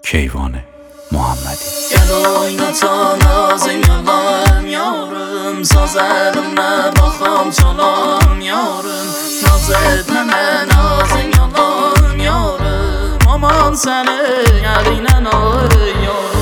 کیوان محمدی. گل اینا تا نازم یالام یارم، سازرم نباخام چالام یارم، نازد من نازم یالام یارم، امان سنه یعنی نار یارم.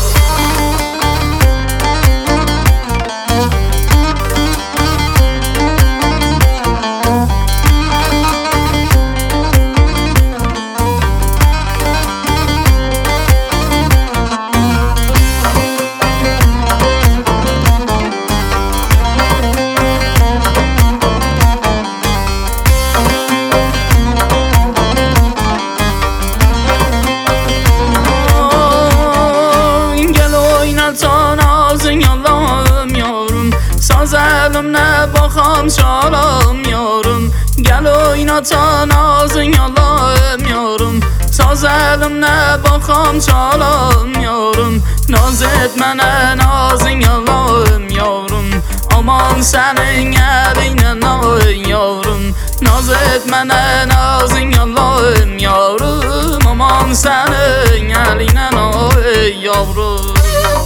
سازلم نباخام شالام یارم، گل اینا تا نازن یالام یارم، سازلم نباخام شالام یارم، نازت من نازن یالام یارم، امان سنین یعنی نار یارم، نازت من نازن یالام یارم، امان سنین یعنی نار یارم.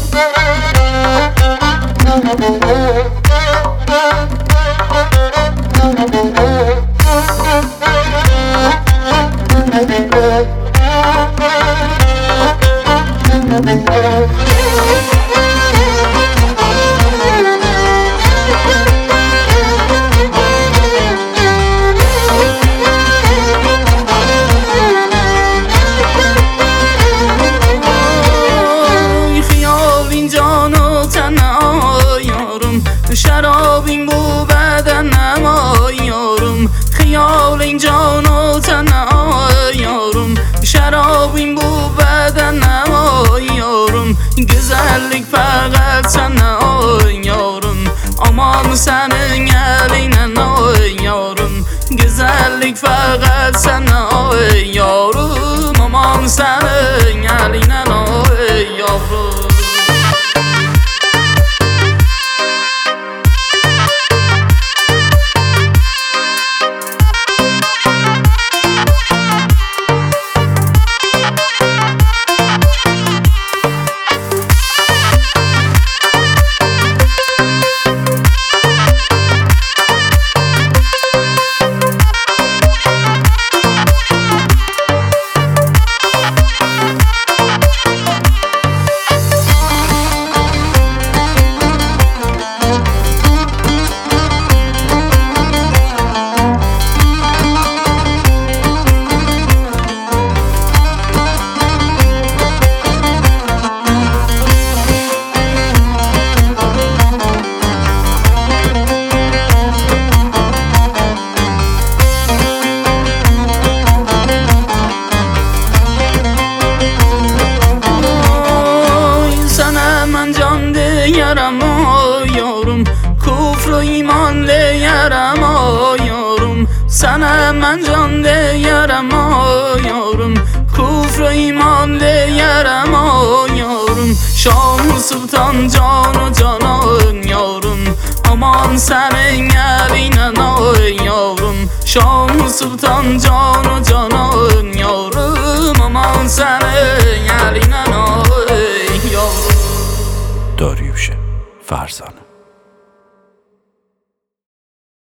شراب این بو بدنم یارم، خیال این جان و تنم یارم، شراب این بو بدنم یارم، گزلlik فقط تنم یارم، امان سنین یعنی یارم، گزلlik فقط تنم یارم، امان سنین یعنی یارم. یارم یارم، کفر و ایمان لیارم یارم، سنم من جان لیارم یارم، کفر و ایمان لیارم یارم، شاه و سلطان جان و جانان یارم، امان سنین یعنی یارم، شاه و سلطان جان و جانان یارم، امان سنین یعنی یارم. داریوش فرزانه.